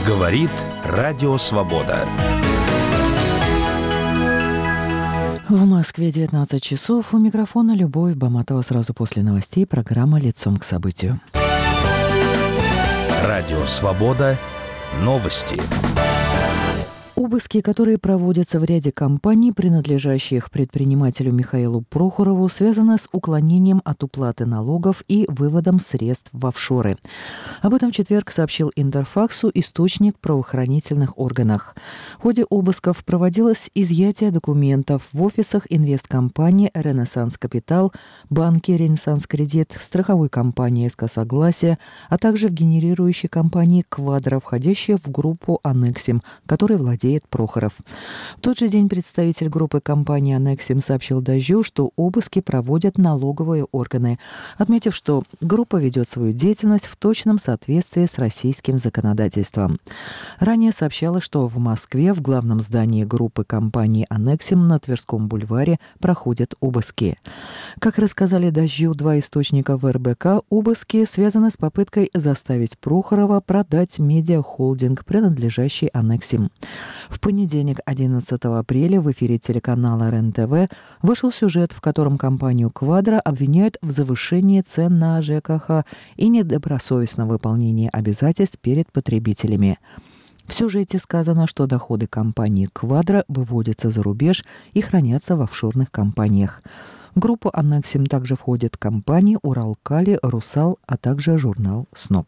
Говорит Радио Свобода. В Москве 19 часов. У микрофона Любовь Баматова. Сразу после новостей программа «Лицом к событию». Радио Свобода. Новости. Обыски, которые проводятся в ряде компаний, принадлежащих предпринимателю Михаилу Прохорову, связаны с уклонением от уплаты налогов и выводом средств в офшоры. Об этом в четверг сообщил Интерфаксу источник в правоохранительных органах. В ходе обысков проводилось изъятие документов в офисах инвесткомпании «Ренессанс Капитал», банке «Ренессанс Кредит», страховой компании «СК Согласие», а также в генерирующей компании «Квадро», входящей в группу «Аннексим», которой владеет Прохоров. В тот же день представитель группы компании «Аннексим» сообщил «Дождю», что обыски проводят налоговые органы, отметив, что группа ведет свою деятельность в точном соответствии с российским законодательством. Ранее сообщалось, что в Москве в главном здании группы компании «Аннексим» на Тверском бульваре проходят обыски. Как рассказали «Дождю» два источника в РБК, обыски связаны с попыткой заставить Прохорова продать медиахолдинг, принадлежащий «Аннексим». В понедельник, 11 апреля, в эфире телеканала РЕН-ТВ вышел сюжет, в котором компанию «Квадро» обвиняют в завышении цен на ЖКХ и недобросовестном выполнении обязательств перед потребителями. В сюжете сказано, что доходы компании «Квадро» выводятся за рубеж и хранятся в офшорных компаниях. В группу «Аннексим» также входят компании «Уралкали», «Русал», а также журнал «СНОП».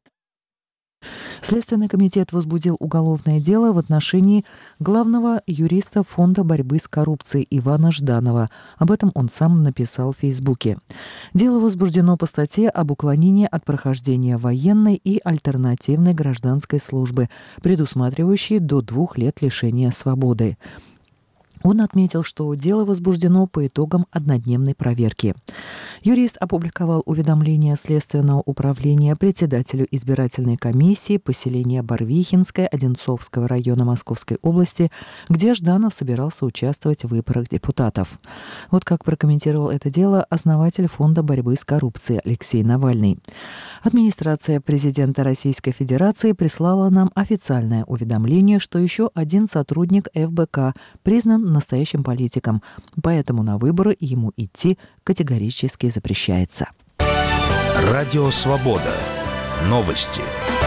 Следственный комитет возбудил уголовное дело в отношении главного юриста Фонда борьбы с коррупцией Ивана Жданова. Об этом он сам написал в Фейсбуке. Дело возбуждено по статье об уклонении от прохождения военной и альтернативной гражданской службы, предусматривающей до 2 лет лишения свободы. Он отметил, что дело возбуждено по итогам однодневной проверки. Юрист опубликовал уведомление Следственного управления председателю избирательной комиссии поселения Барвихинское Одинцовского района Московской области, где Жданов собирался участвовать в выборах депутатов. Вот как прокомментировал это дело основатель Фонда борьбы с коррупцией Алексей Навальный. Администрация президента Российской Федерации прислала нам официальное уведомление, что еще один сотрудник ФБК признан настоящим политиком, поэтому на выборы ему идти категорически запрещается. Радио Свобода. Новости.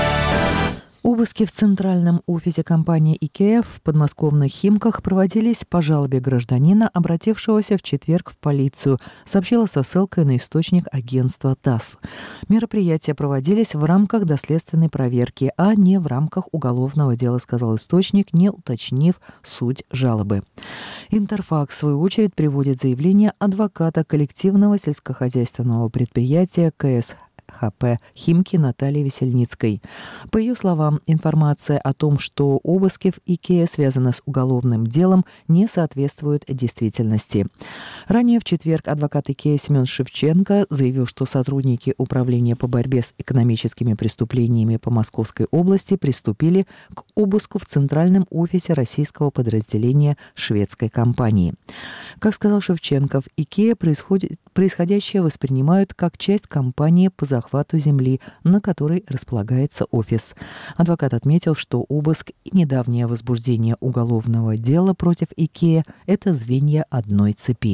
Обыски в центральном офисе компании IKEA в подмосковных Химках проводились по жалобе гражданина, обратившегося в четверг в полицию, сообщила со ссылкой на источник агентства ТАСС. Мероприятия проводились в рамках доследственной проверки, а не в рамках уголовного дела, сказал источник, не уточнив суть жалобы. Интерфакс, в свою очередь, приводит заявление адвоката коллективного сельскохозяйственного предприятия КС ХП «Химки» Натальи Весельницкой. По ее словам, информация о том, что обыски в IKEA связаны с уголовным делом, не соответствует действительности. Ранее в четверг адвокат IKEA Семен Шевченко заявил, что сотрудники Управления по борьбе с экономическими преступлениями по Московской области приступили к обыску в центральном офисе российского подразделения шведской компании. Как сказал Шевченко, в IKEA происходящее воспринимают как часть кампании по захвату земли, на которой располагается офис. Адвокат отметил, что обыск и недавнее возбуждение уголовного дела против IKEA – это звенья одной цепи.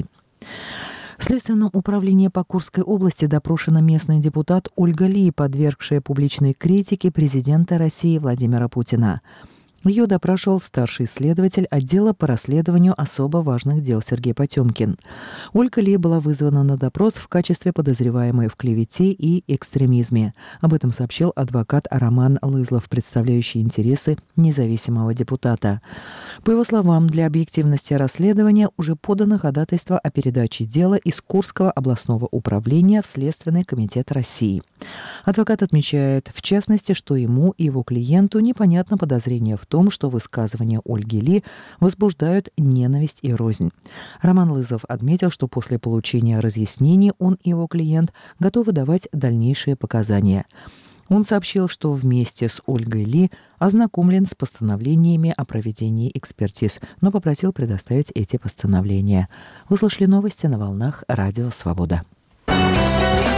В Следственном управлении по Курской области допрошена местный депутат Ольга Ли, подвергшая публичной критике президента России Владимира Путина. Ее допрашивал старший следователь отдела по расследованию особо важных дел Сергей Потемкин. Ольга Ли была вызвана на допрос в качестве подозреваемой в клевете и экстремизме. Об этом сообщил адвокат Роман Лызлов, представляющий интересы независимого депутата. По его словам, для объективности расследования уже подано ходатайство о передаче дела из Курского областного управления в Следственный комитет России. Адвокат отмечает, в частности, что ему и его клиенту непонятно подозрение в том, что высказывания Ольги Ли возбуждают ненависть и рознь. Роман Лызов отметил, что после получения разъяснений он и его клиент готовы давать дальнейшие показания. Он сообщил, что вместе с Ольгой Ли ознакомлен с постановлениями о проведении экспертиз, но попросил предоставить эти постановления. Вы слушали новости на волнах Радио Свобода.